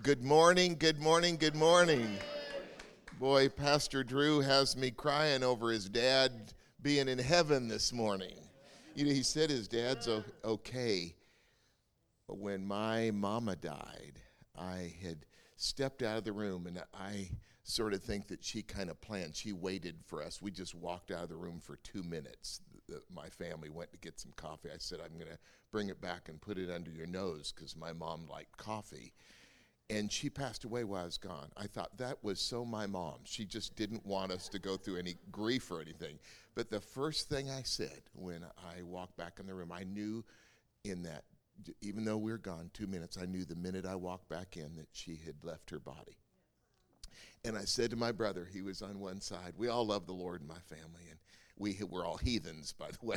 Good morning, good morning, good morning. Boy, Pastor Drew has me crying over his dad being in heaven this morning. You know, he said his dad's okay. But when my mama died, I had stepped out of the room, and I sort of think that she kind of planned. She waited for us. We just walked out of the room for 2 minutes. My family went to get some coffee. I said, I'm going to bring it back and put it under your nose because my mom liked coffee. And she passed away while I was gone. I thought that was so my mom. She just didn't want us to go through any grief or anything. But the first thing I said when I walked back in the room, I knew in that, even though we were gone 2 minutes, I knew the minute I walked back in that she had left her body. And I said to my brother, he was on one side, we all love the Lord in my family, and we're all heathens, by the way.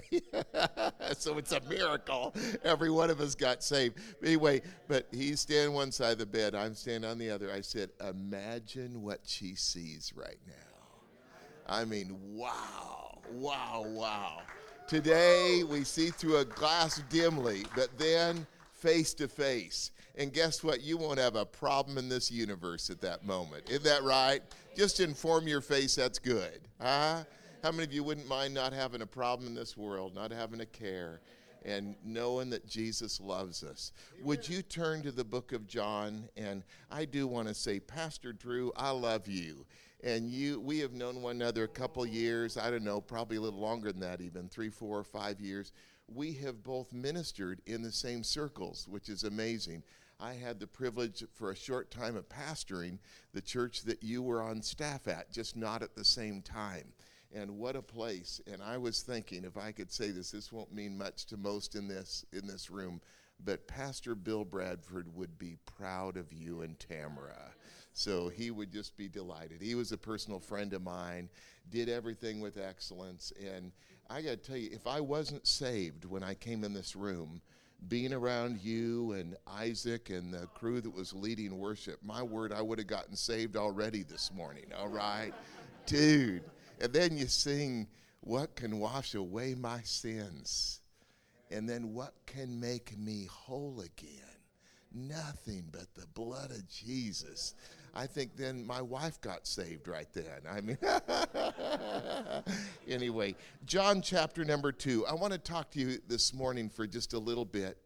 So it's a miracle. Every one of us got saved. Anyway, but he's standing one side of the bed. I'm standing on the other. I said, imagine what she sees right now. I mean, wow, wow, wow. Today we see through a glass dimly, but then face to face. And guess what? You won't have a problem in this universe at that moment. Isn't that right? Just inform your face that's good. Huh? How many of you wouldn't mind not having a problem in this world, not having a care, and knowing that Jesus loves us? Amen. Would you turn to the book of John? And I do want to say, Pastor Drew, I love you. And we have known one another a couple years, I don't know, probably a little longer than that even, 3, 4, 5 years. We have both ministered in the same circles, which is amazing. I had the privilege for a short time of pastoring the church that you were on staff at, just not at the same time. And what a place. And I was thinking, if I could say this won't mean much to most in this room, but Pastor Bill Bradford would be proud of you and Tamara. So he would just be delighted. He was a personal friend of mine, did everything with excellence. And I got to tell you, if I wasn't saved when I came in this room, being around you and Isaac and the crew that was leading worship, my word, I would have gotten saved already this morning, all right? Dude. And then you sing, what can wash away my sins? And then what can make me whole again? Nothing but the blood of Jesus. I think then my wife got saved right then. I mean, anyway, John chapter number 2. I want to talk to you this morning for just a little bit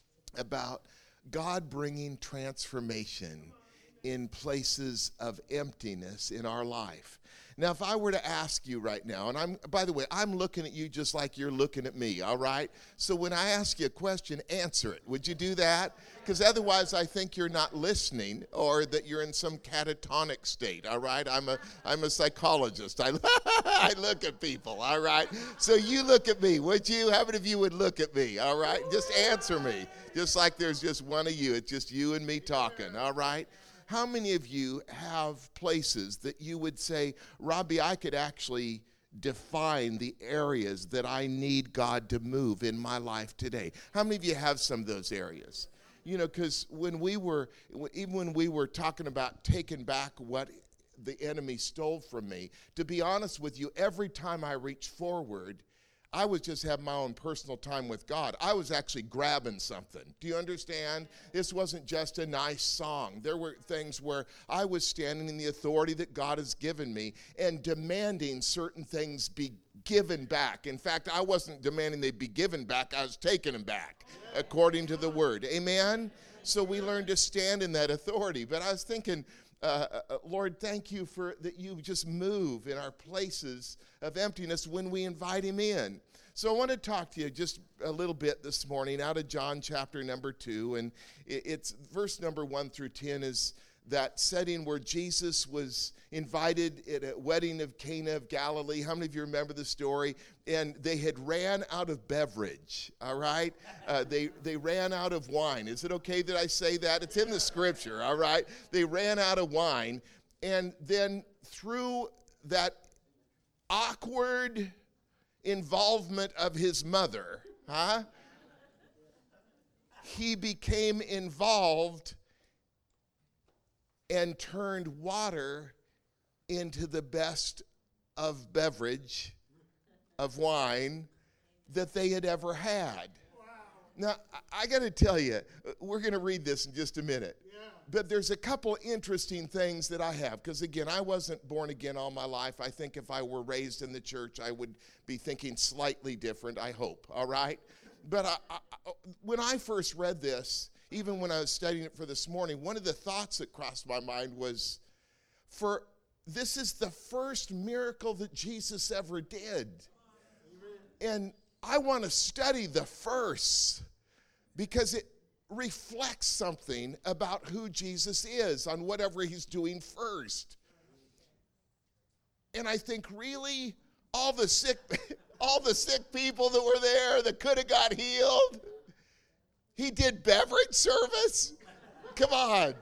about God bringing transformation in places of emptiness in our life. Now, if I were to ask you right now, and by the way, I'm looking at you just like you're looking at me, all right? So when I ask you a question, answer it. Would you do that? Because otherwise I think you're not listening or that you're in some catatonic state, all right? I'm a psychologist. I look at people, all right? So you look at me, would you? How many of you would look at me, all right? Just answer me. Just like there's just one of you. It's just you and me talking, all right? How many of you have places that you would say, Robbie, I could actually define the areas that I need God to move in my life today? How many of you have some of those areas? You know, because even when we were talking about taking back what the enemy stole from me, to be honest with you, every time I reached forward, I was just having my own personal time with God. I was actually grabbing something. Do you understand? This wasn't just a nice song. There were things where I was standing in the authority that God has given me and demanding certain things be given back. In fact, I wasn't demanding they be given back. I was taking them back according to the word. Amen? So we learned to stand in that authority. But I was thinking, Lord, thank you for that you just move in our places of emptiness when we invite him in. So I want to talk to you just a little bit this morning out of John chapter number 2. And it's verse number 1 through 10 is that setting where Jesus was invited at a wedding of Cana of Galilee. How many of you remember the story? And they had ran out of beverage, all right? They ran out of wine. Is it okay that I say that? It's in the scripture, all right? They ran out of wine. And then through that awkward involvement of his mother, he became involved and turned water into the best of beverage, of wine, that they had ever had. Wow. Now, I got to tell you, we're going to read this in just a minute. Yeah. But there's a couple interesting things that I have, because again, I wasn't born again all my life. I think if I were raised in the church, I would be thinking slightly different, I hope, all right? But when I first read this, even when I was studying it for this morning, one of the thoughts that crossed my mind was, this is the first miracle that Jesus ever did. And I want to study the first, because it reflects something about who Jesus is on whatever he's doing first. And I think really all the sick people that were there that could have got healed, he did beverage service. Come on.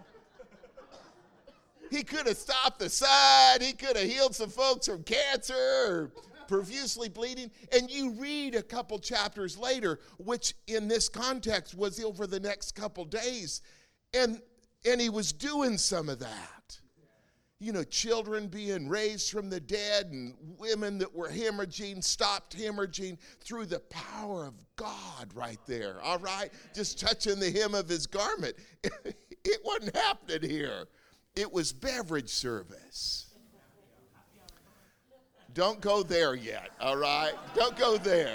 He could have stopped the sun. He could have healed some folks from cancer or profusely bleeding. And you read a couple chapters later, which in this context was over the next couple days, and he was doing some of that. You know, children being raised from the dead and women that were hemorrhaging, stopped hemorrhaging through the power of God right there, all right? Just touching the hem of his garment. It wasn't happening here. It was beverage service. Don't go there yet, all right? Don't go there.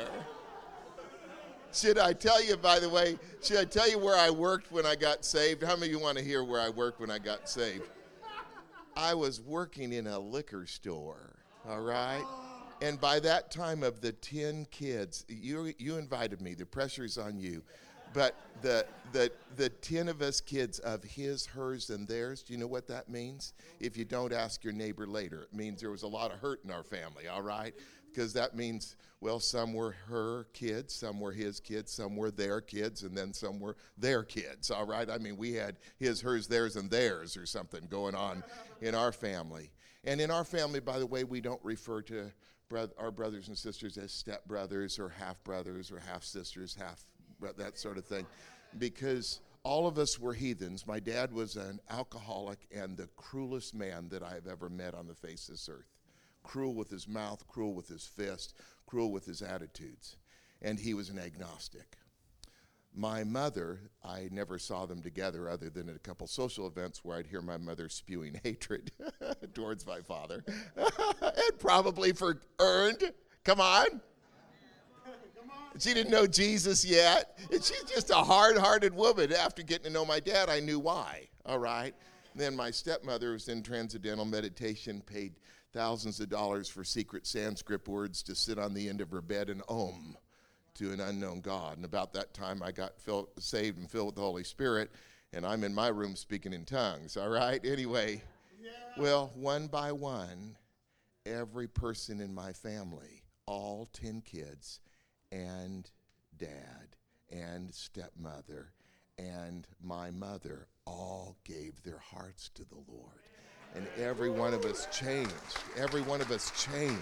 Should I tell you, by the way, should I tell you where I worked when I got saved? How many of you want to hear where I worked when I got saved? I was working in a liquor store, all right? And by that time of the 10 kids, you invited me. The pressure's on you. But the 10 of us kids of his, hers, and theirs, do you know what that means? If you don't, ask your neighbor later. It means there was a lot of hurt in our family, all right? Because that means, well, some were her kids, some were his kids, some were their kids, and then some were their kids, all right? I mean, we had his, hers, theirs, and theirs or something going on in our family. And in our family, by the way, we don't refer to our brothers and sisters as stepbrothers or half-brothers or half-sisters, that sort of thing, because all of us were heathens. My dad was an alcoholic and the cruelest man that I've ever met on the face of this earth. Cruel with his mouth, cruel with his fist, cruel with his attitudes. And he was an agnostic. My mother, I never saw them together other than at a couple social events where I'd hear my mother spewing hatred towards my father. And probably for earned. Come on. She didn't know Jesus yet. And she's just a hard-hearted woman. After getting to know my dad, I knew why, all right? And then my stepmother was in transcendental meditation, paid thousands of dollars for secret Sanskrit words to sit on the end of her bed and om to an unknown God. And about that time, I got saved and filled with the Holy Spirit, and I'm in my room speaking in tongues, all right? Anyway, well, one by one, every person in my family, all 10 kids, and dad and stepmother and my mother all gave their hearts to the Lord. And every one of us changed. Every one of us changed.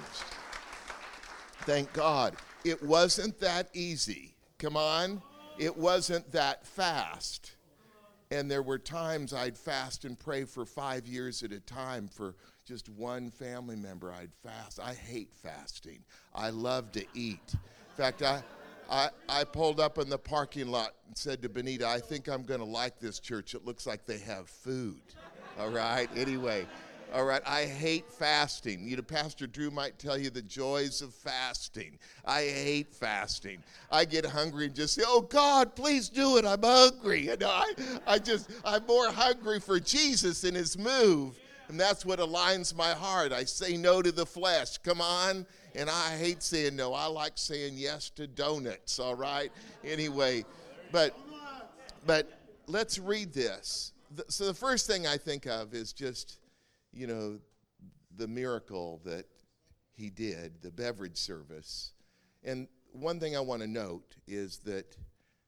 Thank God. It wasn't that easy. Come on. It wasn't that fast. And there were times I'd fast and pray for 5 years at a time for just one family member. I'd fast. I hate fasting. I love to eat. In fact, I pulled up in the parking lot and said to Benita, I think I'm going to like this church. It looks like they have food. All right? Anyway, all right, I hate fasting. You know, Pastor Drew might tell you the joys of fasting. I hate fasting. I get hungry and just say, oh, God, please do it. I'm hungry. You know, I'm more hungry for Jesus and his move. And that's what aligns my heart. I say no to the flesh. Come on. And I hate saying no. I like saying yes to donuts, all right? Anyway, but let's read this. So the first thing I think of is just, you know, the miracle that he did, the beverage service. And one thing I want to note is that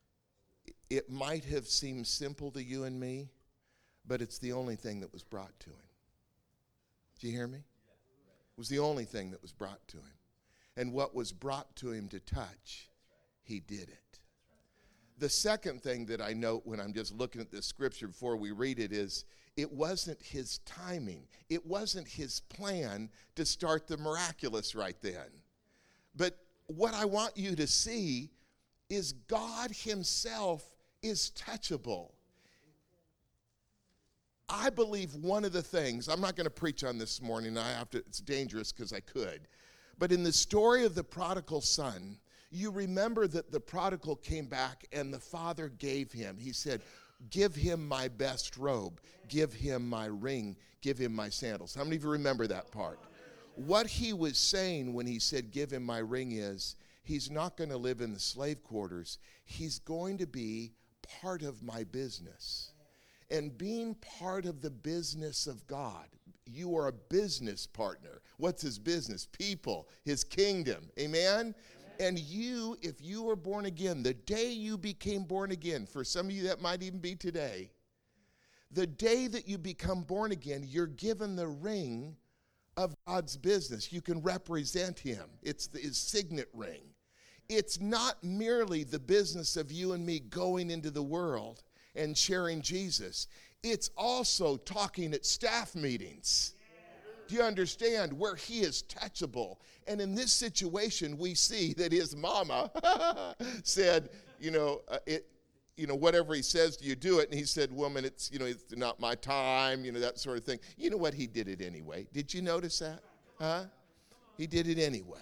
it might have seemed simple to you and me, but it's the only thing that was brought to him. Do you hear me? It was the only thing that was brought to him. And what was brought to him to touch, he did it. The second thing that I note when I'm just looking at this scripture before we read it is it wasn't his timing. It wasn't his plan to start the miraculous right then. But what I want you to see is God himself is touchable. I believe one of the things, I'm not going to preach on this morning, it's dangerous because I could, but in the story of the prodigal son, you remember that the prodigal came back and the father gave him, he said, give him my best robe, give him my ring, give him my sandals. How many of you remember that part? What he was saying when he said, give him my ring is, he's not going to live in the slave quarters. He's going to be part of my business. And being part of the business of God, you are a business partner. What's his business? People, his kingdom. Amen? And you, if you were born again, the day you became born again, for some of you that might even be today, the day that you become born again, you're given the ring of God's business. You can represent him. It's his signet ring. It's not merely the business of you and me going into the world and sharing Jesus. It's also talking at staff meetings. Do you understand? Where he is touchable. And in this situation, we see that his mama said, whatever he says, do you do it? And he said, woman, it's not my time, that sort of thing. You know what? He did it anyway. Did you notice that? Huh? He did it anyway.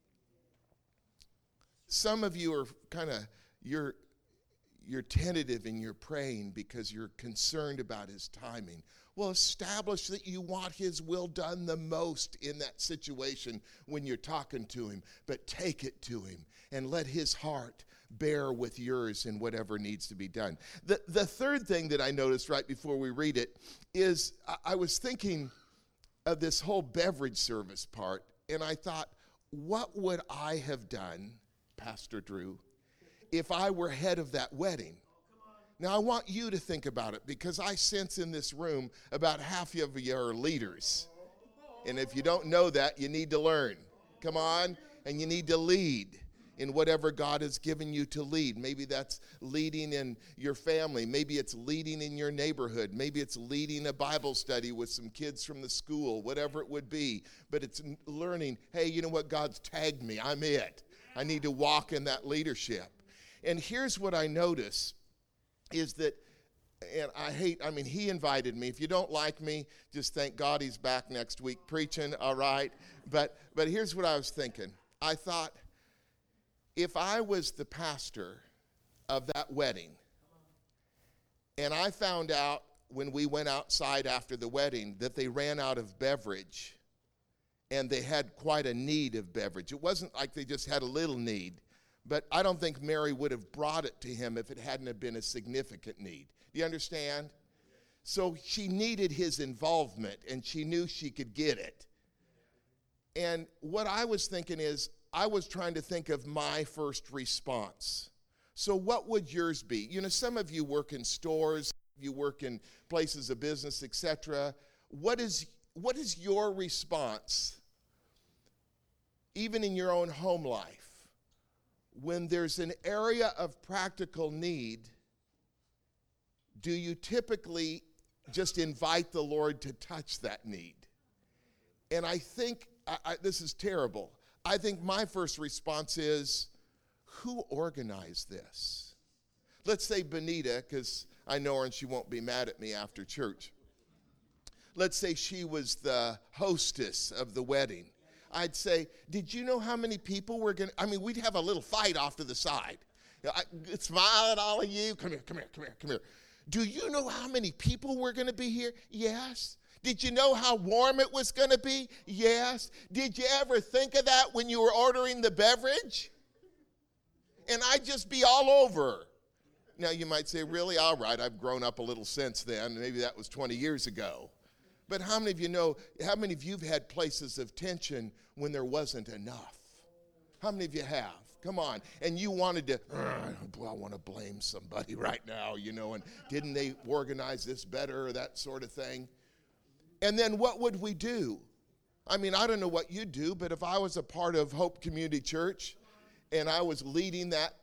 Some of you are you're tentative and you're praying because you're concerned about his timing. Well, establish that you want his will done the most in that situation when you're talking to him, but take it to him and let his heart bear with yours in whatever needs to be done. The third thing that I noticed right before we read it is I was thinking of this whole beverage service part, and I thought, what would I have done, Pastor Drew, if I were head of that wedding? Now, I want you to think about it because I sense in this room about half of you are leaders. And if you don't know that, you need to learn. Come on. And you need to lead in whatever God has given you to lead. Maybe that's leading in your family. Maybe it's leading in your neighborhood. Maybe it's leading a Bible study with some kids from the school, whatever it would be. But it's learning, hey, you know what? God's tagged me. I'm it. I need to walk in that leadership. And here's what I notice is that, and he invited me. If you don't like me, just thank God he's back next week preaching, all right? But here's what I was thinking. I thought, if I was the pastor of that wedding, and I found out when we went outside after the wedding that they ran out of beverage, and they had quite a need of beverage. It wasn't like they just had a little need. But I don't think Mary would have brought it to him if it hadn't have been a significant need. Do you understand? So she needed his involvement, and she knew she could get it. And what I was thinking is, I was trying to think of my first response. So what would yours be? Some of you work in stores, you work in places of business, etc. What is your response, even in your own home life? When there's an area of practical need, do you typically just invite the Lord to touch that need? And I think, this is terrible, I think my first response is, who organized this? Let's say Benita, because I know her and she won't be mad at me after church. Let's say she was the hostess of the wedding. I'd say, did you know how many people were going to, we'd have a little fight off to the side. I'd smile at all of you. Come here. Do you know how many people were going to be here? Yes. Did you know how warm it was going to be? Yes. Did you ever think of that when you were ordering the beverage? And I'd just be all over. Now you might say, really? All right, I've grown up a little since then. Maybe that was 20 years ago. But how many of you have had places of tension when there wasn't enough? How many of you have? Come on. And you wanted to, I want to blame somebody right now, and didn't they organize this better or that sort of thing? And then what would we do? I don't know what you do, but if I was a part of Hope Community Church and I was leading that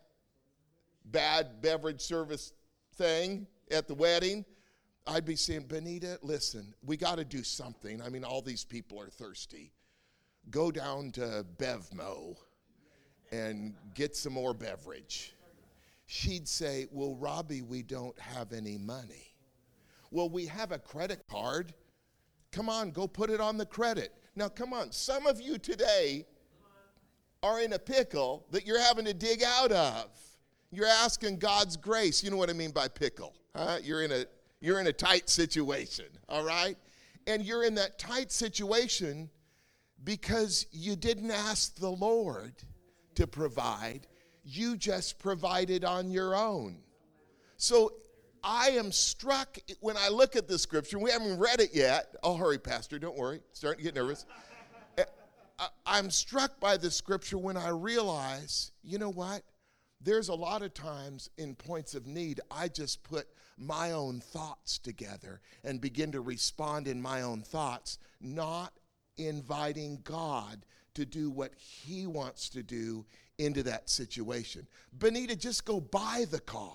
bad beverage service thing at the wedding, I'd be saying, Benita, listen, we got to do something. All these people are thirsty. Go down to Bevmo and get some more beverage. She'd say, well, Robbie, we don't have any money. Well, we have a credit card. Come on, go put it on the credit. Now, come on. Some of you today are in a pickle that you're having to dig out of. You're asking God's grace. You know what I mean by pickle, huh? You're in a tight situation, all right? And you're in that tight situation because you didn't ask the Lord to provide. You just provided on your own. So I am struck when I look at this scripture. We haven't read it yet. I'll hurry, Pastor. Don't worry. Starting to get nervous. I'm struck by the scripture when I realize, you know what? There's a lot of times in points of need, I just put my own thoughts together and begin to respond in my own thoughts, not inviting God to do what he wants to do into that situation. Benita, just go buy the car.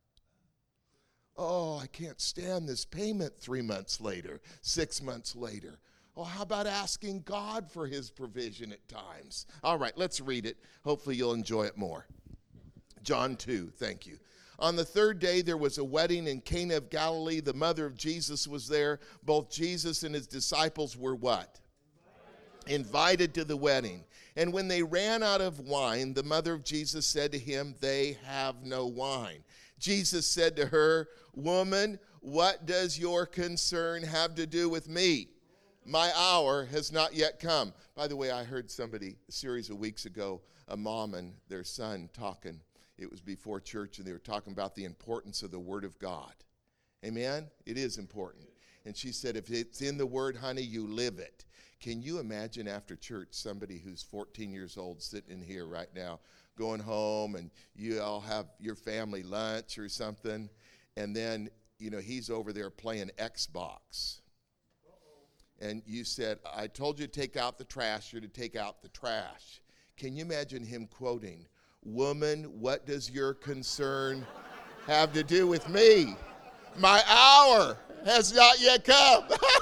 Oh, I can't stand this payment 3 months later, 6 months later. Oh, how about asking God for his provision at times? All right, let's read it. Hopefully you'll enjoy it more. John 2, thank you. On the third day, there was a wedding in Cana of Galilee. The mother of Jesus was there. Both Jesus and his disciples were what? Invited to the wedding. And when they ran out of wine, the mother of Jesus said to him, "They have no wine." Jesus said to her, "Woman, what does your concern have to do with me? My hour has not yet come." By the way, I heard somebody a series of weeks ago, a mom and their son talking. It was before church, and they were talking about the importance of the Word of God. Amen? It is important. And she said, if it's in the Word, honey, you live it. Can you imagine after church somebody who's 14 years old sitting in here right now, going home, and you all have your family lunch or something, and then, he's over there playing Xbox. And you said, "I told you to take out the trash, you're to take out the trash." Can you imagine him quoting, "Woman, what does your concern have to do with me? My hour has not yet come."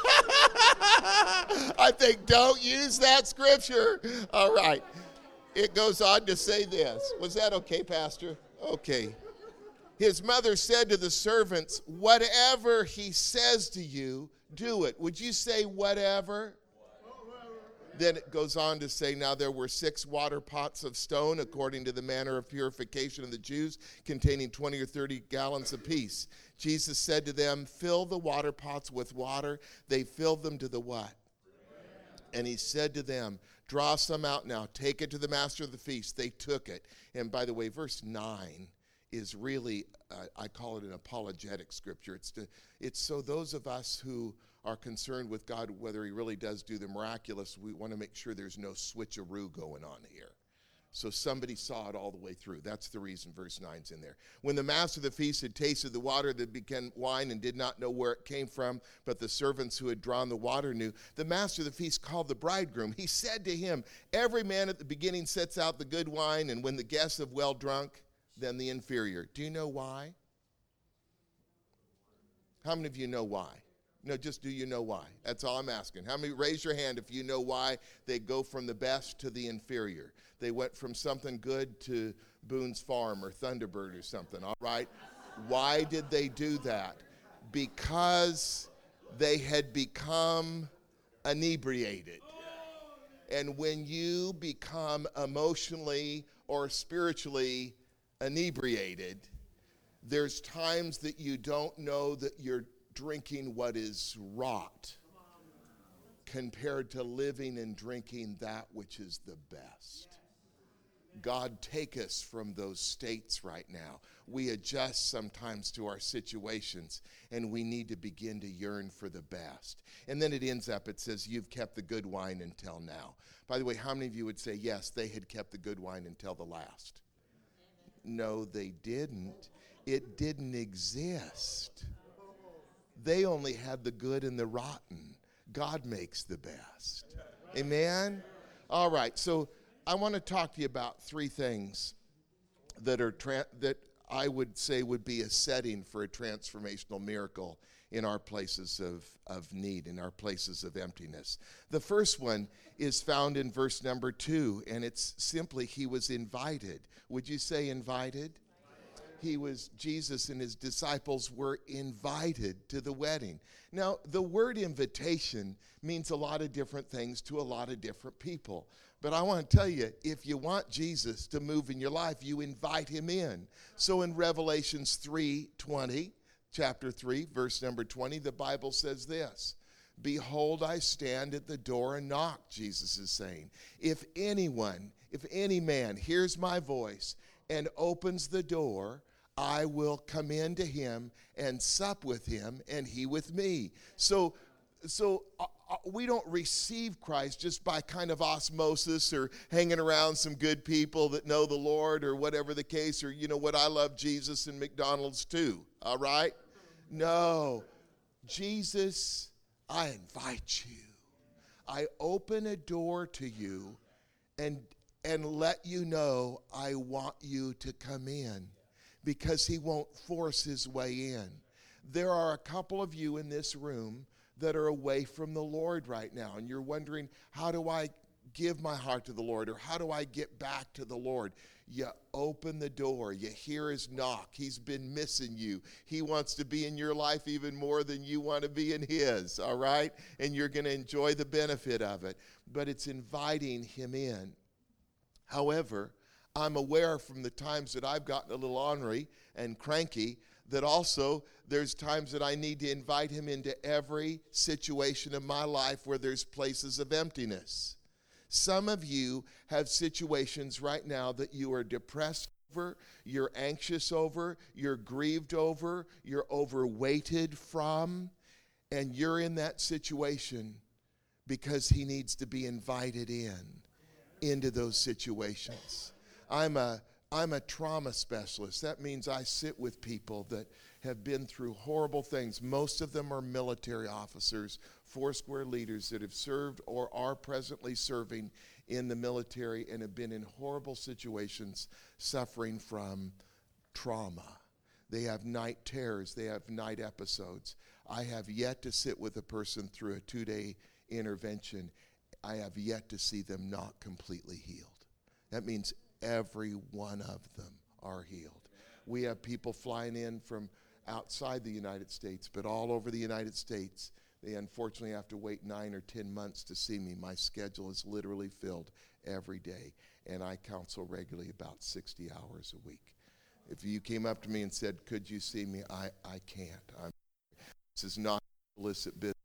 I think, don't use that scripture. All right. It goes on to say this. Was that okay, Pastor? Okay. His mother said to the servants, "Whatever he says to you, do it." Would you say whatever? Then it goes on to say, now there were 6 water pots of stone, according to the manner of purification of the Jews, containing 20 or 30 gallons apiece. Jesus said to them, "Fill the water pots with water." They filled them to the what? And he said to them, "Draw some out now. Take it to the master of the feast." They took it. And by the way, verse 9 is really, I call it an apologetic scripture. It's so those of us who are concerned with God, whether he really does do the miraculous, we want to make sure there's no switcheroo going on here. So somebody saw it all the way through. That's the reason verse 9's in there. When the master of the feast had tasted the water that became wine and did not know where it came from, but the servants who had drawn the water knew, the master of the feast called the bridegroom. He said to him, "Every man at the beginning sets out the good wine, and when the guests have well drunk, then the inferior." Do you know why? How many of you know why? No, just do you know why? That's all I'm asking. How many, raise your hand if you know why they go from the best to the inferior. They went from something good to Boone's Farm or Thunderbird or something, all right? Why did they do that? Because they had become inebriated. And when you become emotionally or spiritually inebriated, there's times that you don't know that you're drinking what is rot compared to living and drinking that which is the best. God, take us from those states right now. We adjust sometimes to our situations, and we need to begin to yearn for the best. And then it ends up, it says, "You've kept the good wine until now." By the way, how many of you would say, yes, they had kept the good wine until the last? No, they didn't. It didn't exist. They only had the good and the rotten. God makes the best. Amen? All right, so I want to talk to you about 3 things that are that I would say would be a setting for a transformational miracle in our places of need, in our places of emptiness. The first one is found in verse number 2, and it's simply, he was invited. Would you say invited? Jesus and his disciples were invited to the wedding. Now, the word invitation means a lot of different things to a lot of different people. But I want to tell you, if you want Jesus to move in your life, you invite him in. So in Revelations 3:20, chapter 3, verse number 20, the Bible says this: "Behold, I stand at the door and knock," Jesus is saying. If any man hears my voice and opens the door, I will come into him and sup with him and he with me. So we don't receive Christ just by kind of osmosis or hanging around some good people that know the Lord or whatever the case, or you know what, I love Jesus and McDonald's too, all right? No, Jesus, I invite you. I open a door to you and let you know I want you to come in, because he won't force his way in. There are a couple of you in this room that are away from the Lord right now, and you're wondering, how do I give my heart to the Lord, or how do I get back to the Lord? You open the door, you hear his knock. He's been missing you. He wants to be in your life even more than you want to be in his, all right? And you're going to enjoy the benefit of it, but it's inviting him in. However, I'm aware from the times that I've gotten a little ornery and cranky that also there's times that I need to invite him into every situation of my life where there's places of emptiness. Some of you have situations right now that you are depressed over, you're anxious over, you're grieved over, you're overweighted from, and you're in that situation because he needs to be invited into those situations. I'm a trauma specialist. That means I sit with people that have been through horrible things. Most of them are military officers, Foursquare leaders that have served or are presently serving in the military and have been in horrible situations suffering from trauma. They have night terrors. They have night episodes. I have yet to sit with a person through a 2-day intervention. I have yet to see them not completely healed. That means every one of them are healed. We have people flying in from outside the United States, but all over the United States. They unfortunately have to wait 9 or 10 months to see me. My schedule is literally filled every day, and I counsel regularly about 60 hours a week. If you came up to me and said, "Could you see me?" I can't. This is not illicit business.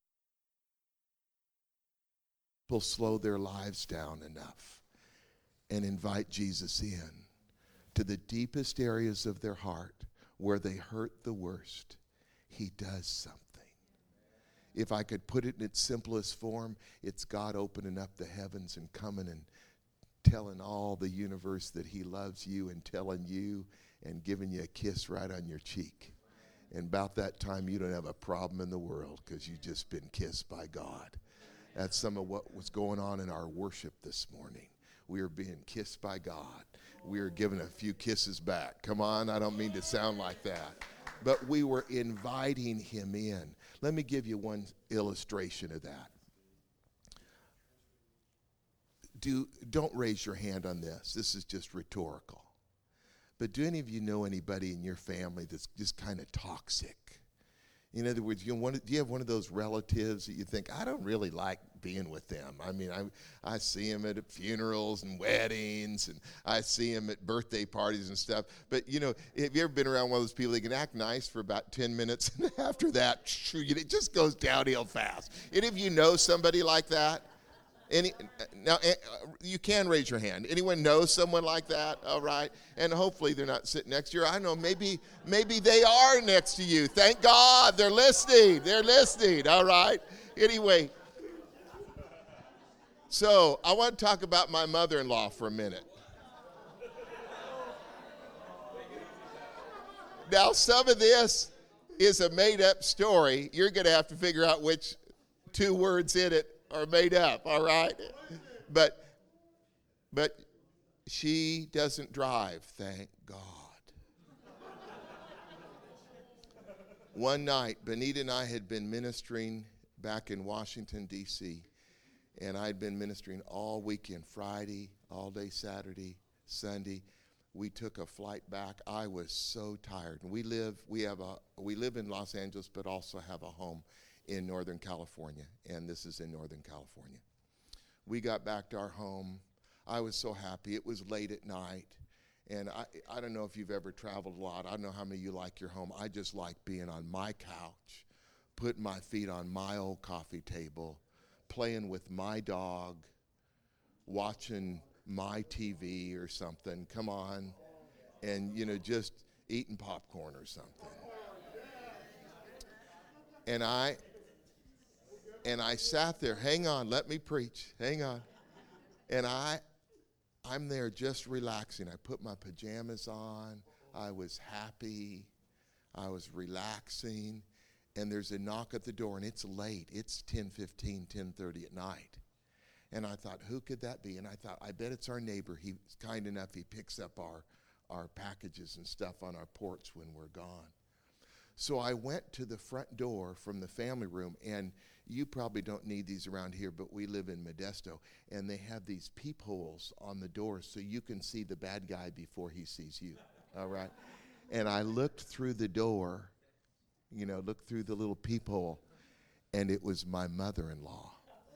People slow their lives down enough and invite Jesus in to the deepest areas of their heart where they hurt the worst. He does something. If I could put it in its simplest form, it's God opening up the heavens and coming and telling all the universe that he loves you and telling you and giving you a kiss right on your cheek. And about that time, you don't have a problem in the world because you've just been kissed by God. That's some of what was going on in our worship this morning. We are being kissed by God. We are giving a few kisses back. Come on, I don't mean to sound like that. But we were inviting him in. Let me give you one illustration of that. Don't raise your hand on this. This is just rhetorical. But do any of you know anybody in your family that's just kind of toxic? In other words, do you have one of those relatives that you think, I don't really like being with them? I mean, I see them at funerals and weddings, and I see them at birthday parties and stuff. But, you know, have you ever been around one of those people that can act nice for about 10 minutes, and after that, it just goes downhill fast? Any of you know somebody like that? Now, you can raise your hand. Anyone know someone like that? All right. And hopefully they're not sitting next to you. I know maybe they are next to you. Thank God they're listening. They're listening. All right. Anyway, so I want to talk about my mother-in-law for a minute. Now, some of this is a made-up story. You're going to have to figure out which 2 words in it are made up, all right? But she doesn't drive, thank God. One night, Benita and I had been ministering back in Washington, D.C., and I'd been ministering all weekend, Friday, all day Saturday, Sunday. we took a flight back. I was so tired. And we live in Los Angeles, but also have a home in Northern California, and this is in Northern California. We got back to our home. I was so happy. It was late at night, and I don't know if you've ever traveled a lot. I don't know how many of you like your home. I just like being on my couch, putting my feet on my old coffee table, playing with my dog, watching my TV or something. Come on. And, just eating popcorn or something. And I sat there. Hang on, let me preach. Hang on. And I'm there just relaxing. I put my pajamas on. I was happy. I was relaxing. And there's a knock at the door, and it's late. It's 10:15, 10:30 at night. And I thought, who could that be? And I thought, I bet it's our neighbor. He's kind enough, he picks up our packages and stuff on our porch when we're gone. So I went to the front door from the family room, and you probably don't need these around here, but we live in Modesto, and they have these peepholes on the door so you can see the bad guy before he sees you, all right? And I looked through the door, looked through the little peephole, and it was my mother-in-law.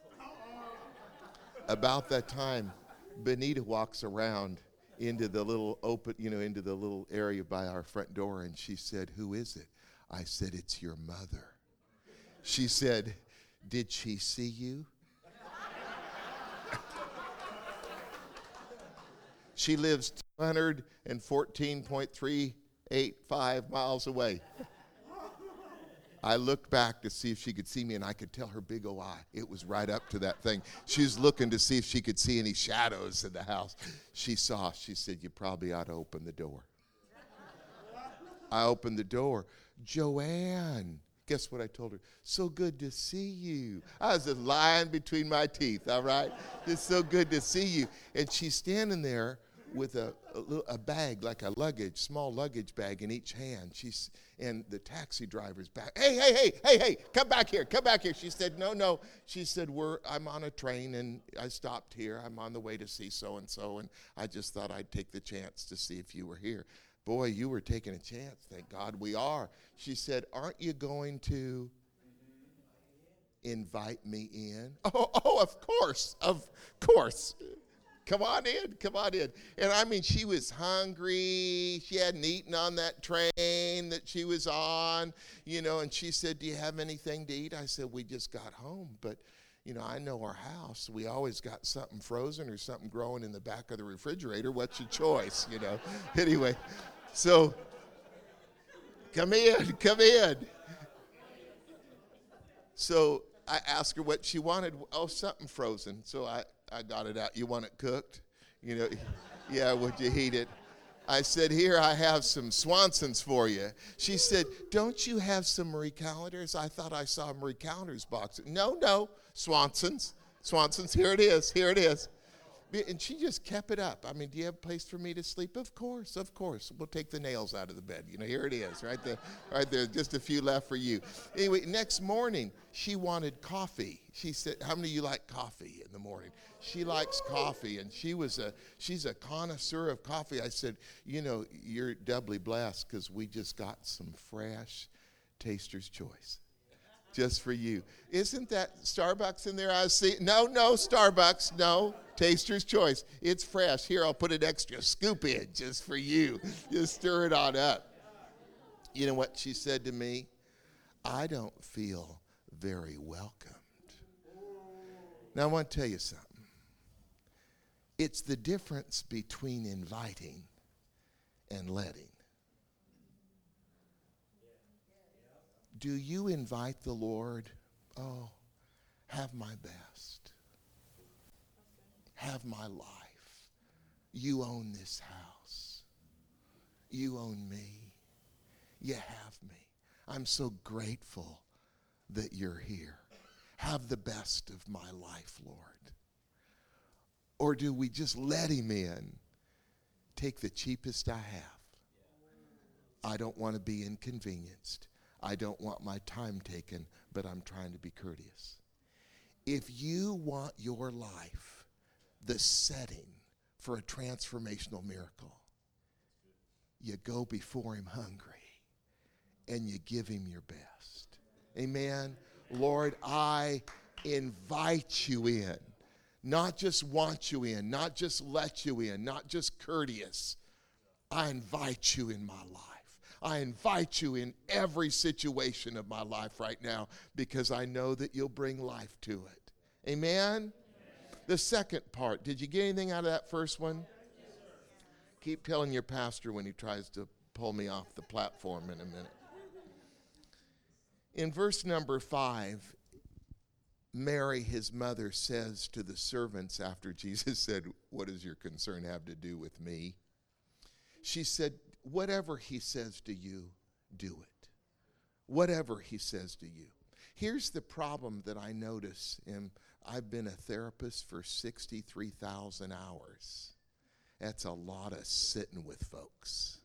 About that time, Benita walks around into the little open, into the little area by our front door, and she said, "Who is it?" I said, "It's your mother." She said, "Did she see you?" She lives 214.385 miles away. I looked back to see if she could see me, and I could tell her big old eye. It was right up to that thing. She was looking to see if she could see any shadows in the house. She saw. She said, "You probably ought to open the door." I opened the door. "Joanne." Guess what I told her? "So good to see you." I was just lying between my teeth, all right? "It's so good to see you." And she's standing there with a bag, like a small luggage bag in each hand. And the taxi driver's back. Hey, come back here. She said, no. She said, I'm on a train, and I stopped here. I'm on the way to see so-and-so, and I just thought I'd take the chance to see if you were here. Boy, you were taking a chance. Thank God we are. She said, "Aren't you going to invite me in?" Oh, of course. Come on in. And I mean, she was hungry. She hadn't eaten on that train that she was on, and she said, "Do you have anything to eat?" I said, "We just got home, but, I know our house. We always got something frozen or something growing in the back of the refrigerator. What's your choice, Anyway, so come in. So I asked her what she wanted. "Oh, something frozen." So I got it out. "You want it cooked?" "Yeah, would you heat it?" I said, "Here, I have some Swansons for you." She said, "Don't you have some Marie Callender's? I thought I saw a Marie Callender's box." No, Swansons, here it is. And she just kept it up. I mean, "Do you have a place for me to sleep?" Of course. We'll take the nails out of the bed. Here it is, right there, just a few left for you. Anyway, next morning, she wanted coffee. She said, "How many of you like coffee in the morning?" She likes coffee, and she's a connoisseur of coffee. I said, "You're doubly blessed because we just got some fresh Taster's Choice. Just for you." "Isn't that Starbucks in there?" I see. No, Starbucks. No, Taster's Choice. It's fresh. Here, I'll put an extra scoop in just for you. Just stir it on up. You know what she said to me? "I don't feel very welcomed." Now, I want to tell you something. It's the difference between inviting and letting. Do you invite the Lord? "Oh, have my best. Have my life. You own this house. You own me. You have me. I'm so grateful that you're here. Have the best of my life, Lord." Or do we just let him in? Take the cheapest I have. I don't want to be inconvenienced. I don't want my time taken, but I'm trying to be courteous. If you want your life the setting for a transformational miracle, you go before him hungry and you give him your best. Amen. Lord, I invite you in. Not just want you in, not just let you in, not just courteous. I invite you in my life. I invite you in every situation of my life right now because I know that you'll bring life to it. Amen? The second part, did you get anything out of that first one? Keep telling your pastor when he tries to pull me off the platform in a minute. In verse number 5, Mary, his mother, says to the servants after Jesus said, "What does your concern have to do with me?" She said, "Whatever he says to you, do it. Whatever he says to you." Here's the problem that I notice, and I've been a therapist for 63,000 hours. That's a lot of sitting with folks.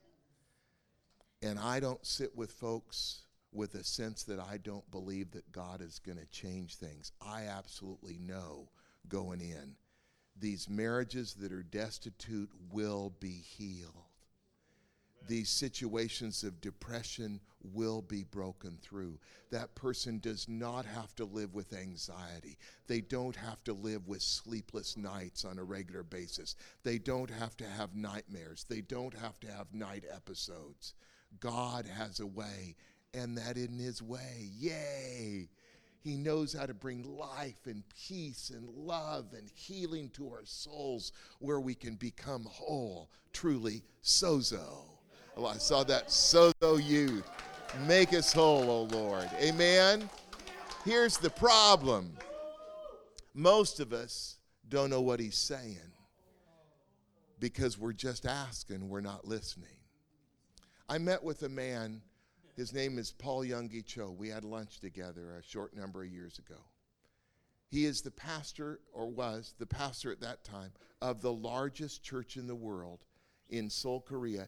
And I don't sit with folks with a sense that I don't believe that God is going to change things. I absolutely know going in, these marriages that are destitute will be healed. These situations of depression will be broken through. That person does not have to live with anxiety. They don't have to live with sleepless nights on a regular basis. They don't have to have nightmares. They don't have to have night episodes. God has a way, and that in his way, yay! He knows how to bring life and peace and love and healing to our souls where we can become whole, truly sozo. Oh, I saw that sozo youth. Make us whole, O Lord. Amen? Here's the problem. Most of us don't know what he's saying because we're just asking, we're not listening. I met with a man, his name is Paul Yonggi Cho. We had lunch together a short number of years ago. He is the pastor, or was the pastor at that time, of the largest church in the world in Seoul, Korea.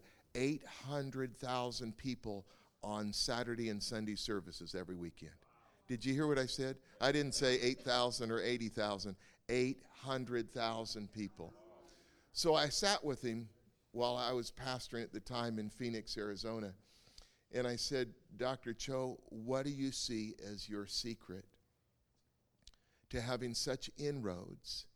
800,000 people on Saturday and Sunday services every weekend. Did you hear what I said? I didn't say 8,000 or 80,000. 800,000 people. So I sat with him while I was pastoring at the time in Phoenix, Arizona. And I said, "Dr. Cho, what do you see as your secret to having such inroads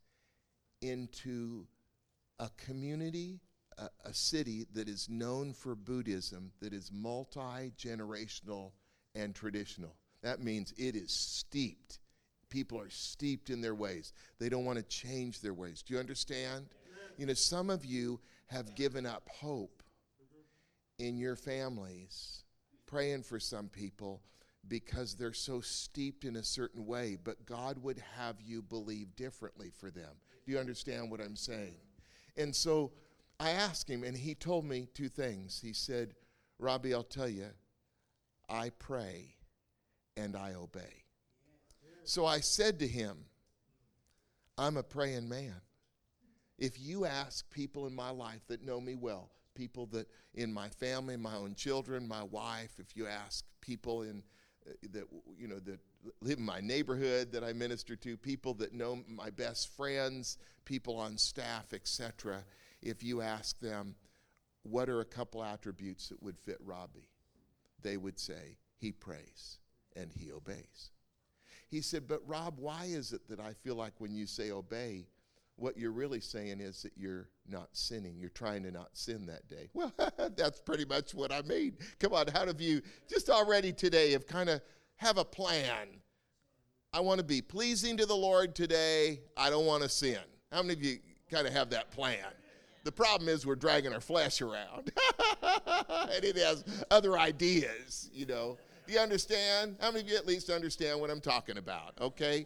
into a community, a city that is known for Buddhism, that is multi-generational and traditional?" That means it is steeped. People are steeped in their ways. They don't want to change their ways. Do you understand? You know, some of you have given up hope in your families, praying for some people because they're so steeped in a certain way, but God would have you believe differently for them. Do you understand what I'm saying? And so I asked him, and he told me two things. He said, "Robbie, I'll tell you, I pray and I obey." So I said to him, "I'm a praying man. If you ask people in my life that know me well, people that in my family, my own children, my wife, if you ask people that live in my neighborhood that I minister to, people that know my best friends, people on staff, etc., if you ask them, what are a couple attributes that would fit Robbie? They would say, he prays and he obeys." He said, "But Rob, why is it that I feel like when you say obey, what you're really saying is that you're not sinning. You're trying to not sin that day?" Well, that's pretty much what I mean. Come on, how of you just already today have a plan? I want to be pleasing to the Lord today. I don't want to sin. How many of you kind of have that plan? The problem is we're dragging our flesh around. And it has other ideas, you know. Do you understand? How many of you at least understand what I'm talking about? Okay?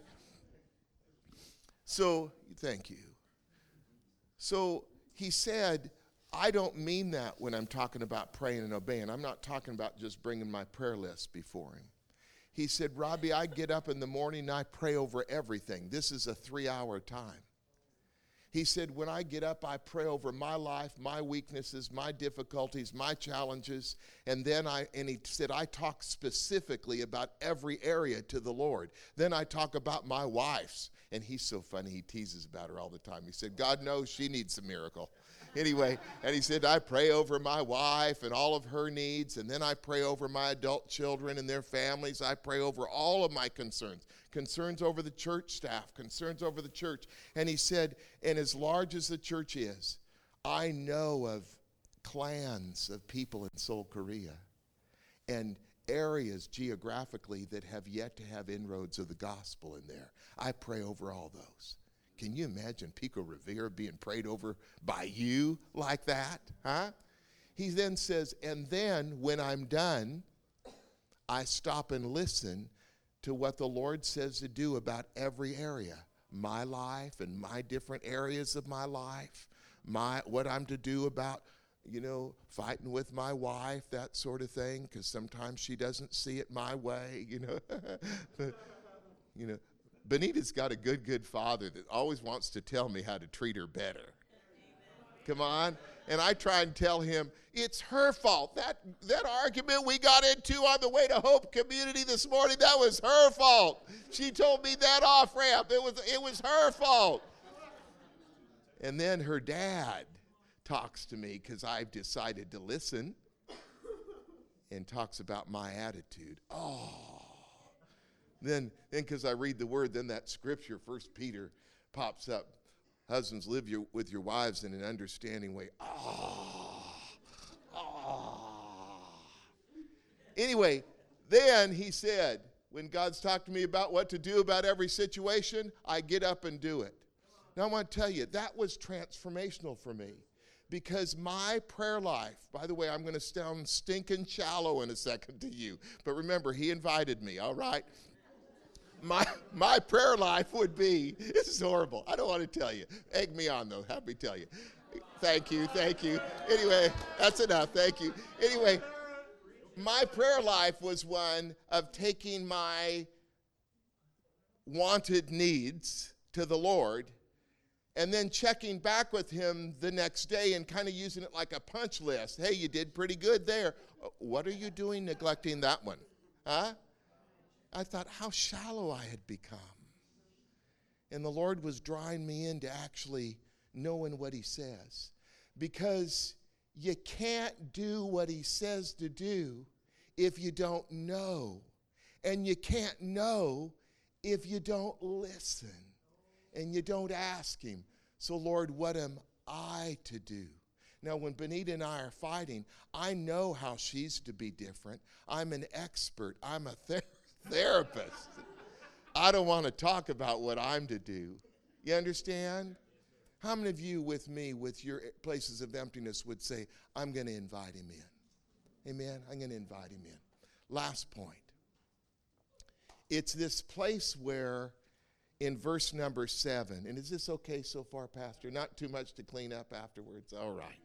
So, thank you. So he said, "I don't mean that when I'm talking about praying and obeying. I'm not talking about just bringing my prayer list before him." He said, "Robbie, I get up in the morning and I pray over everything. This is a 3-hour time." He said, "When I get up, I pray over my life, my weaknesses, my difficulties, my challenges, and he said, I talk specifically about every area to the Lord. Then I talk about my wife's." And he's so funny, he teases about her all the time. He said, "God knows she needs a miracle. Anyway, and he said, I pray over my wife and all of her needs, and then I pray over my adult children and their families. I pray over all of my concerns over the church staff, concerns over the church. And he said, and as large as the church is, I know of clans of people in Seoul, Korea, and areas geographically that have yet to have inroads of the gospel in there. I pray over all those. Can you imagine Pico Revere being prayed over by you like that? Huh? He then says, and then when I'm done, I stop and listen to what the Lord says to do about every area. My life and my different areas of my life. What I'm to do about, fighting with my wife, that sort of thing, because sometimes she doesn't see it my way, Benita's got a good father that always wants to tell me how to treat her better. Come on. And I try and tell him, it's her fault. That argument we got into on the way to Hope Community this morning, that was her fault. She told me that off ramp. It was her fault. And then her dad talks to me because I've decided to listen and talks about my attitude. Then because I read the word, then that scripture, 1 Peter, pops up. Husbands, live with your wives in an understanding way. Anyway, then he said, when God's talked to me about what to do about every situation, I get up and do it. Now I want to tell you, that was transformational for me. Because my prayer life, by the way, I'm going to sound stinking shallow in a second to you. But remember, he invited me, all right? My prayer life would be, this is horrible. I don't want to tell you. Egg me on, though. Have me tell you. Thank you. Anyway, that's enough. Thank you. Anyway, my prayer life was one of taking my wanted needs to the Lord and then checking back with him the next day and kind of using it like a punch list. Hey, you did pretty good there. What are you doing neglecting that one? Huh? I thought how shallow I had become. And the Lord was drawing me into actually knowing what he says. Because you can't do what he says to do if you don't know. And you can't know if you don't listen. And you don't ask him, so Lord, what am I to do? Now, when Benita and I are fighting, I know how she's to be different. I'm an expert. I'm a therapist. I don't want to talk about what I'm to do. You understand? How many of you with me, with your places of emptiness, would say, I'm going to invite him in? Amen? I'm going to invite him in. Last point. It's this place where in verse number 7, and is this okay so far, Pastor? Not too much to clean up afterwards? All right.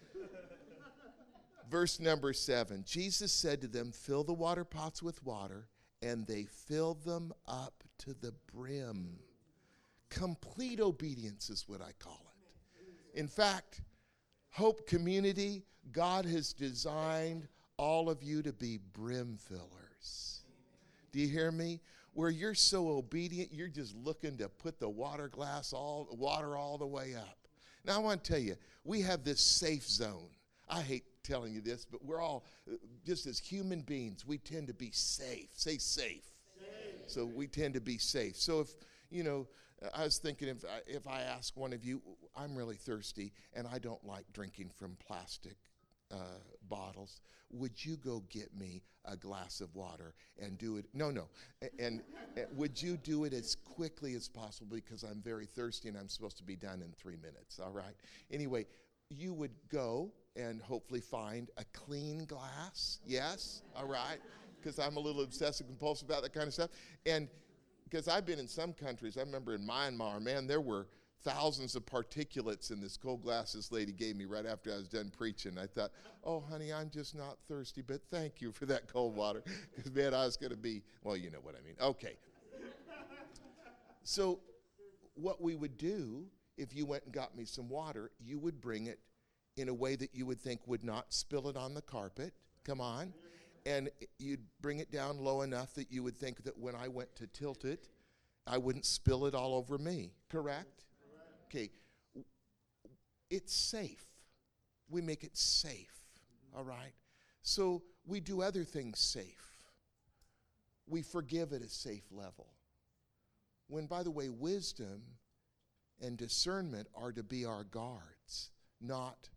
Verse number 7, Jesus said to them, fill the water pots with water, and they filled them up to the brim. Complete obedience is what I call it. In fact, Hope Community, God has designed all of you to be brim fillers. Do you hear me? Where you're so obedient, you're just looking to put the water all the way up. Now I want to tell you, we have this safe zone. I hate telling you this, but we're all, just as human beings, we tend to be safe. Say safe. So we tend to be safe. So if, I was thinking if I ask one of you, I'm really thirsty and I don't like drinking from plastic bottles, would you go get me a glass of water and do it? No. And would you do it as quickly as possible because I'm very thirsty and I'm supposed to be done in 3 minutes, all right? Anyway, you would go and hopefully find a clean glass, yes, all right? Because I'm a little obsessive compulsive about that kind of stuff. And because I've been in some countries, I remember in Myanmar, man, there were thousands of particulates in this cold glass this lady gave me right after I was done preaching. I thought, oh, honey, I'm just not thirsty, but thank you for that cold water. Because, man, I was going to be, well, you know what I mean. Okay. So what we would do, if you went and got me some water, you would bring it in a way that you would think would not spill it on the carpet. Come on. And you'd bring it down low enough that you would think that when I went to tilt it, I wouldn't spill it all over me. Correct? Okay. It's safe. we make it safe, all right? So we do other things safe. We forgive at a safe level. When, by the way, wisdom and discernment are to be our guards, not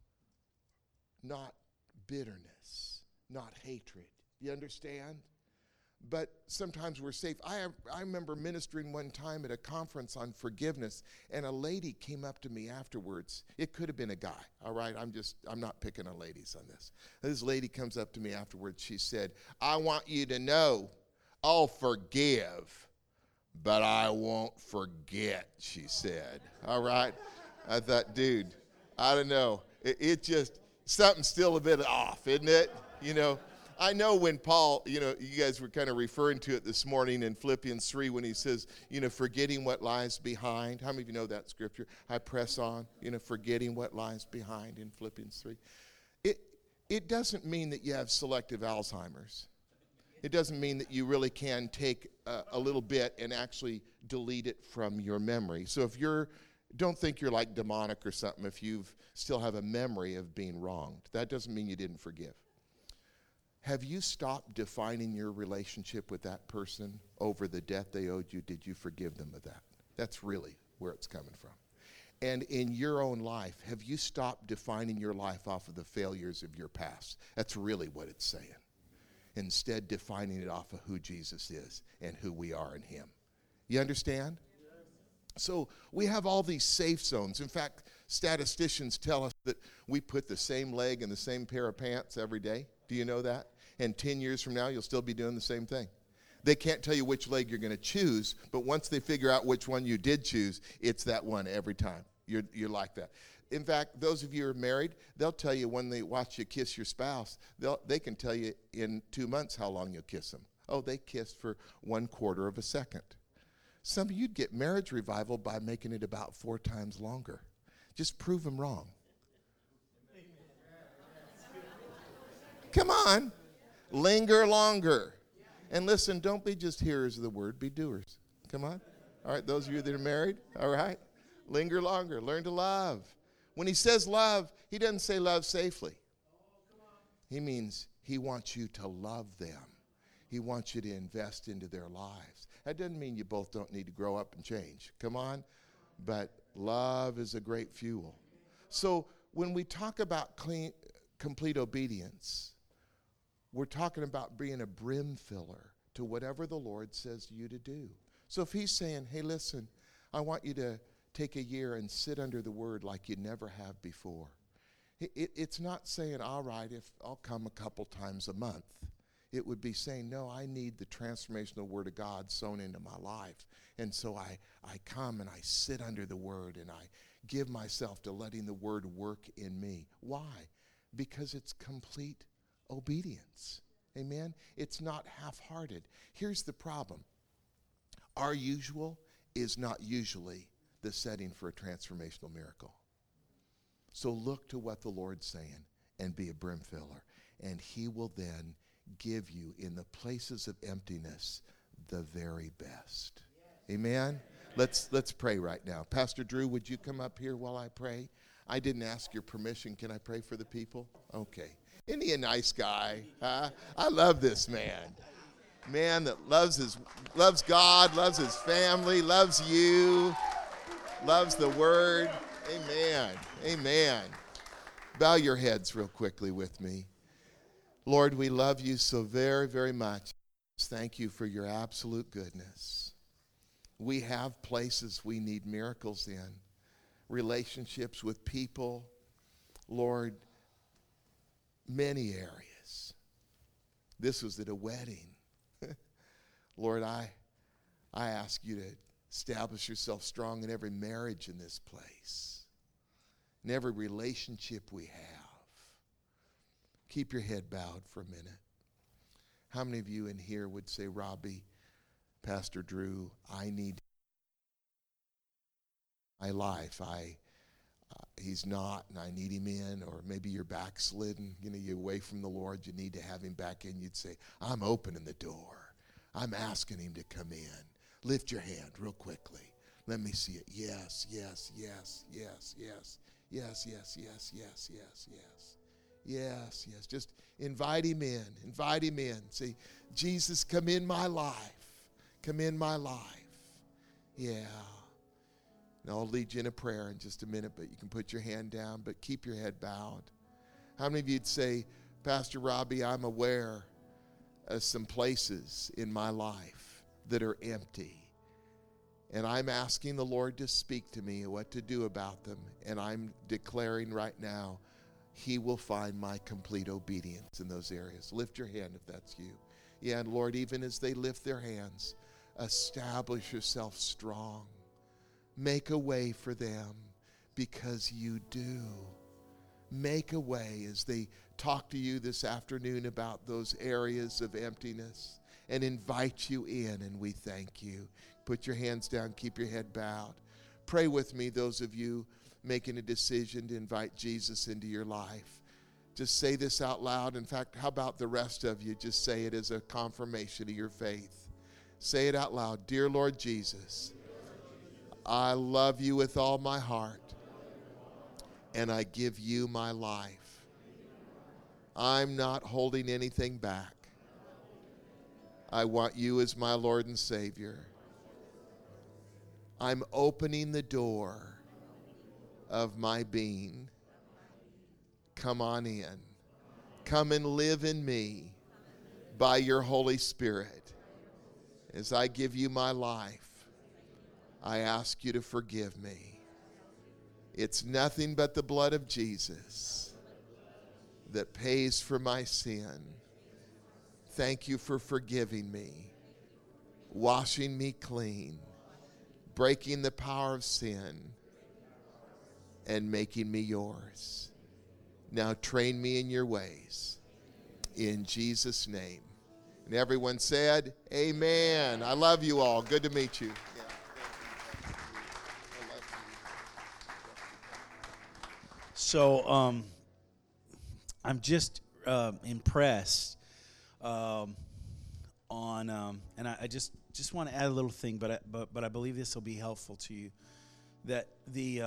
bitterness, not hatred. You understand? But sometimes we're safe. I remember ministering one time at a conference on forgiveness, and a lady came up to me afterwards. It could have been a guy, all right? I'm not picking on ladies on this. This lady comes up to me afterwards. She said, I want you to know I'll forgive, but I won't forget, she said. All right? I thought, dude, I don't know. It just, something's still a bit off, isn't it? You know, I know when Paul, you guys were kind of referring to it this morning in Philippians 3 when he says, forgetting what lies behind. How many of you know that scripture? I press on, forgetting what lies behind in Philippians 3. It doesn't mean that you have selective Alzheimer's. It doesn't mean that you really can take a little bit and actually delete it from your memory. So if don't think you're like demonic or something if you still have a memory of being wronged. That doesn't mean you didn't forgive. Have you stopped defining your relationship with that person over the debt they owed you? Did you forgive them of that? That's really where it's coming from. And in your own life, have you stopped defining your life off of the failures of your past? That's really what it's saying. Instead, defining it off of who Jesus is and who we are in him. You understand? So we have all these safe zones. In fact, statisticians tell us that we put the same leg in the same pair of pants every day. Do you know that? And 10 years from now, you'll still be doing the same thing. They can't tell you which leg you're going to choose, but once they figure out which one you did choose, it's that one every time. You're like that. In fact, those of you who are married, they'll tell you when they watch you kiss your spouse, they can tell you in 2 months how long you'll kiss them. Oh, they kissed for 1/4 of a second. Some of you'd get marriage revival by making it about 4 times longer. Just prove them wrong. Come on. Linger longer. And listen, don't be just hearers of the word, be doers. Come on. All right, those of you that are married, all right. Linger longer. Learn to love. When he says love, he doesn't say love safely. He means he wants you to love them. He wants you to invest into their lives. That doesn't mean you both don't need to grow up and change. Come on. But love is a great fuel. So when we talk about complete obedience, we're talking about being a brim filler to whatever the Lord says you to do. So if he's saying, hey, listen, I want you to take a year and sit under the word like you never have before. It's not saying, all right, if I'll come a couple times a month. It would be saying, no, I need the transformational word of God sown into my life. And so I come and I sit under the word and I give myself to letting the word work in me. Why? Because it's complete obedience. Amen? It's not half-hearted. Here's the problem. Our usual is not usually the setting for a transformational miracle. So look to what the Lord's saying and be a brim filler. And he will then give you in the places of emptiness the very best. Amen? Let's pray right now. Pastor Drew, would you come up here while I pray? I didn't ask your permission. Can I pray for the people? Okay. Isn't he a nice guy? Huh? I love this man. Man that loves God, loves his family, loves you, loves the word. Amen. Amen. Bow your heads real quickly with me. Lord, we love you so very, very much. Thank you for your absolute goodness. We have places we need miracles in, relationships with people. Lord, many areas. This was at a wedding. Lord, I ask you to establish yourself strong in every marriage in this place, in every relationship we have. Keep your head bowed for a minute. How many of you in here would say, Robbie, Pastor Drew, I need my life. He's not, and I need him in. Or maybe you're backslidden, you're away from the Lord. You need to have him back in. You'd say, I'm opening the door. I'm asking him to come in. Lift your hand real quickly. Let me see it. Yes, yes, yes, yes, yes, Yes, yes, yes, yes, yes, yes. Yes, yes. Just invite him in. Invite him in. Say, Jesus, come in my life. Come in my life. Yeah. Now I'll lead you in a prayer in just a minute, but you can put your hand down, but keep your head bowed. How many of you'd say, Pastor Robbie, I'm aware of some places in my life that are empty. And I'm asking the Lord to speak to me what to do about them. And I'm declaring right now, he will find my complete obedience in those areas. Lift your hand if that's you. Yeah, and Lord, even as they lift their hands, establish yourself strong. Make a way for them because you do. Make a way as they talk to you this afternoon about those areas of emptiness and invite you in, and we thank you. Put your hands down, keep your head bowed. Pray with me, those of you making a decision to invite Jesus into your life. Just say this out loud. In fact, how about the rest of you just say it as a confirmation of your faith. Say it out loud. Dear Lord Jesus, I love you with all my heart, and I give you my life. I'm not holding anything back. I want you as my Lord and Savior. I'm opening the door of my being. Come on in. Come and live in me by your Holy Spirit. As I give you my life, I ask you to forgive me. It's nothing but the blood of Jesus that pays for my sin. Thank you for forgiving me, washing me clean, breaking the power of sin, and making me yours. Now train me in your ways. In Jesus' name. And everyone said, amen. I love you all. Good to meet you. So I'm just impressed on, and I just want to add a little thing, but I believe this will be helpful to you. That the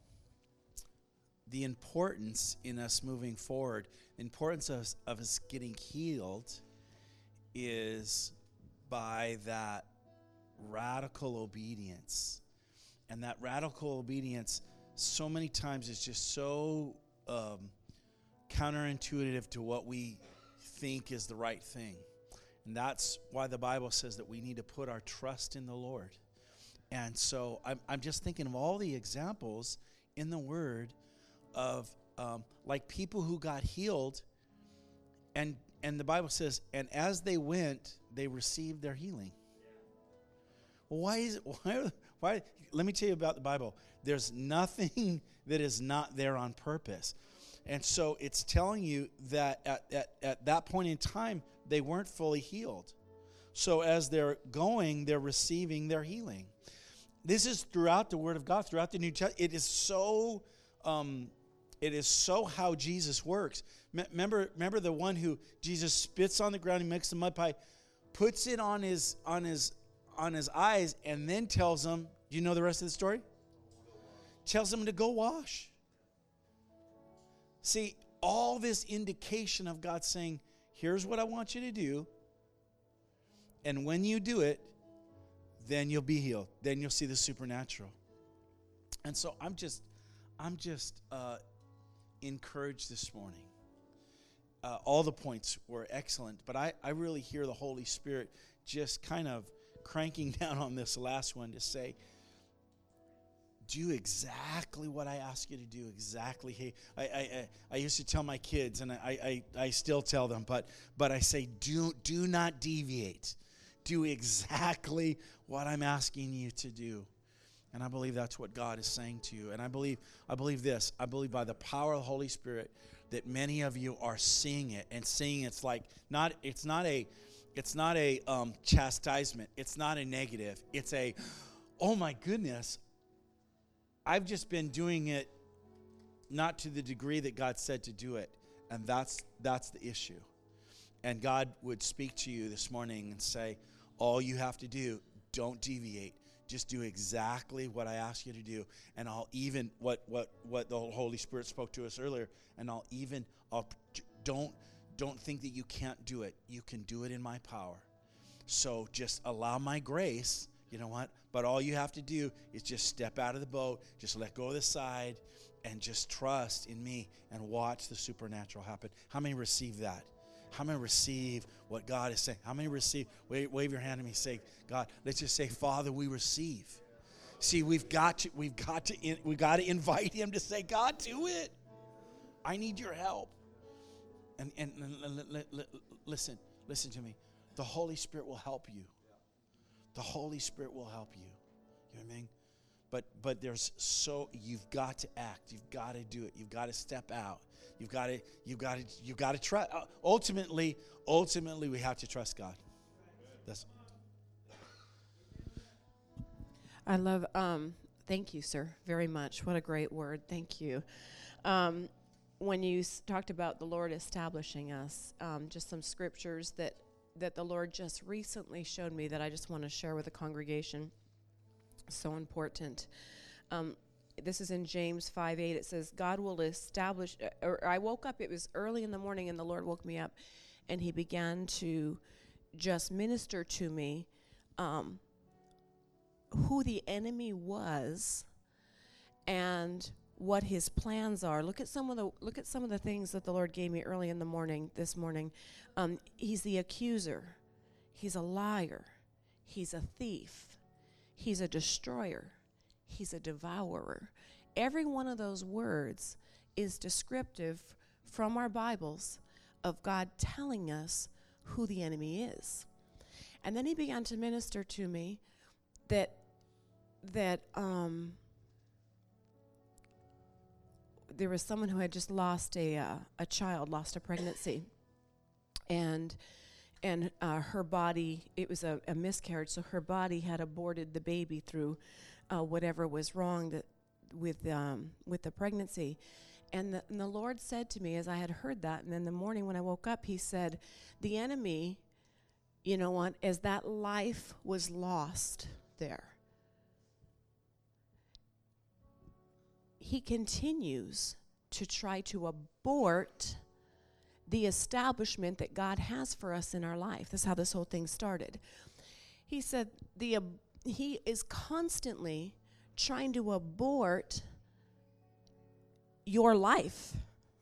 importance in us moving forward, the importance of us getting healed, is by that radical obedience, and that radical obedience so many times is just so counterintuitive to what we think is the right thing. And that's why the Bible says that we need to put our trust in the Lord. And so I'm just thinking of all the examples in the Word of like people who got healed, and the Bible says, and as they went, they received their healing. Well, why? Let me tell you about the Bible. There's nothing that is not there on purpose. And so it's telling you that at that point in time, they weren't fully healed. So as they're going, they're receiving their healing. This is throughout the Word of God, throughout the New Testament. It is so how Jesus works. Remember the one who Jesus spits on the ground, he makes a mud pie, puts it on his eyes, and then tells him, do you know the rest of the story? Tells him to go wash. See, all this indication of God saying, here's what I want you to do, and when you do it, then you'll be healed. Then you'll see the supernatural. And so I'm just encouraged this morning. All the points were excellent, but I really hear the Holy Spirit just kind of cranking down on this last one to say, do exactly what I ask you to do. Exactly. Hey, I used to tell my kids, and I still tell them, but I say, do not deviate. Do exactly what I'm asking you to do. And I believe that's what God is saying to you. And I believe this. I believe by the power of the Holy Spirit that many of you are seeing it, and seeing it's like it's not a chastisement. It's not a negative. It's a, oh my goodness, I've just been doing it not to the degree that God said to do it. And that's the issue. And God would speak to you this morning and say, all you have to do, don't deviate. just do exactly what I ask you to do. And I'll even, what the Holy Spirit spoke to us earlier, and don't think that you can't do it. You can do it in my power. So just allow my grace, you know what? But all you have to do is just step out of the boat, just let go of the side, and just trust in me and watch the supernatural happen. How many receive that? How many receive what God is saying? How many receive? Wave your hand at me. Say, God, let's just say, Father, we receive. See, we've got to invite Him to say, God, do it. I need your help. And listen to me. The Holy Spirit will help you. The Holy Spirit will help you. You know what I mean? But you've got to act. You've got to do it. You've got to step out. You've got to trust. Ultimately, we have to trust God. That's. I love. Thank you, sir, very much. What a great word. Thank you. When you talked about the Lord establishing us, just some scriptures that the Lord just recently showed me that I just want to share with the congregation. So important. This is in James 5:8. It says, God will establish, or I woke up, it was early in the morning, and the Lord woke me up, and He began to just minister to me who the enemy was and what his plans are. Look at some of the things that the Lord gave me early in the morning, this morning. He's the accuser. He's a liar. He's a thief. He's a destroyer. He's a devourer. Every one of those words is descriptive from our Bibles of God telling us who the enemy is. And then He began to minister to me that there was someone who had just lost a child, lost a pregnancy, and her body, it was a miscarriage, so her body had aborted the baby through whatever was wrong with the pregnancy. And the Lord said to me, as I had heard that, and in the morning when I woke up, He said, the enemy, you know what, as that life was lost there, he continues to try to abort the establishment that God has for us in our life. That's how this whole thing started. He said he is constantly trying to abort your life.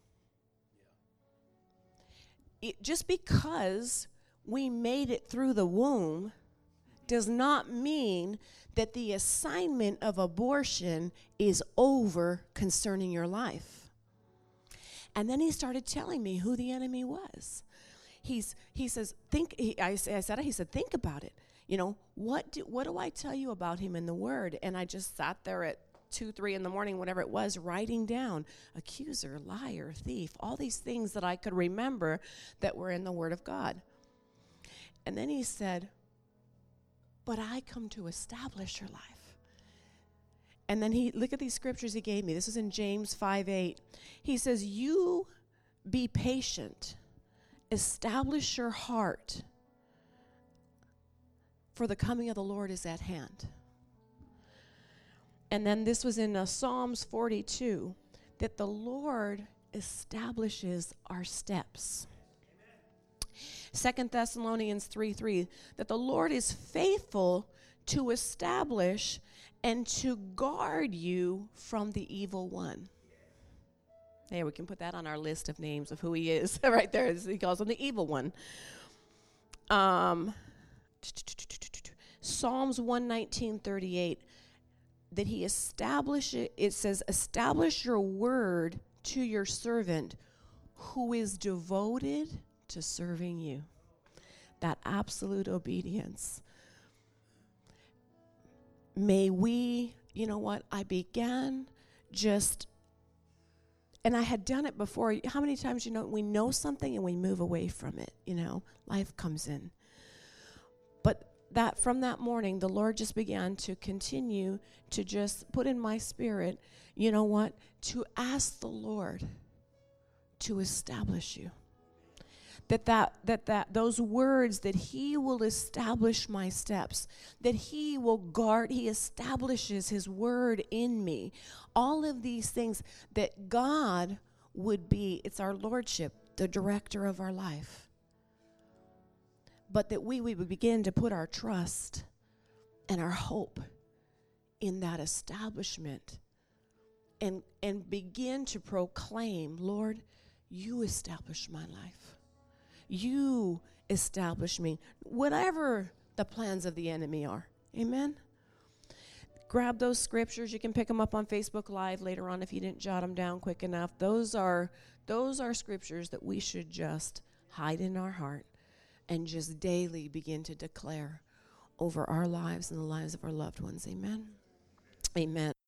Just because we made it through the womb does not mean that the assignment of abortion is over concerning your life. And then he started telling me who the enemy was. He says, I said, think about it. You know, what do I tell you about him in the Word? And I just sat there at 2, 3 in the morning, whatever it was, writing down accuser, liar, thief, all these things that I could remember that were in the Word of God. And then he said, but I come to establish your life. And then look at these scriptures he gave me. This is in James 5:8. He says, you be patient, establish your heart, for the coming of the Lord is at hand. And then this was in Psalms 42, that the Lord establishes our steps. 2 Thessalonians 3:3, that the Lord is faithful to establish and to guard you from the evil one. There, we can put that on our list of names of who he is. Right there, he calls him the evil one. Psalms 119:38, that he establishes, it says, establish your word to your servant who is devoted to serving you. That absolute obedience. May we, you know what, I began just, and I had done it before. How many times, you know, we know something and we move away from it, you know, life comes in. But that from that morning, the Lord just began to continue to just put in my spirit, you know what, to ask the Lord to establish you. that those words, that he will establish my steps, that he will guard, he establishes his word in me. All of these things, that God would be, it's our lordship, the director of our life. But that we would begin to put our trust and our hope in that establishment, and begin to proclaim, Lord, you establish my life. You establish me, whatever the plans of the enemy are. Amen? Grab those scriptures. You can pick them up on Facebook Live later on if you didn't jot them down quick enough. Those are scriptures that we should just hide in our heart and just daily begin to declare over our lives and the lives of our loved ones. Amen? Amen.